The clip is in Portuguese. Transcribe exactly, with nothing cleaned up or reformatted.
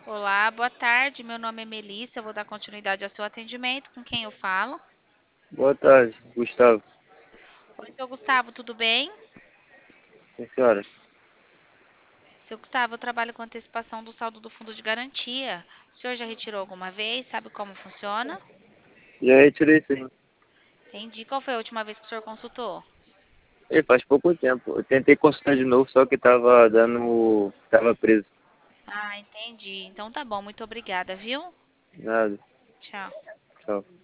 Olá, boa tarde. Meu nome é Melissa. Eu vou dar continuidade ao seu atendimento. Com quem eu falo? Boa tarde, Gustavo. Oi, seu Gustavo, tudo bem? Sim, senhora. Seu Gustavo, eu trabalho com antecipação do saldo do fundo de garantia. O senhor já retirou alguma vez? Sabe como funciona? Já retirei sim. Entendi. Qual foi a última vez que o senhor consultou? E faz pouco tempo. Eu tentei consultar de novo, só que tava dando. Tava preso. Ah, entendi. Então tá bom, muito obrigada, viu? Nada. Tchau. Tchau.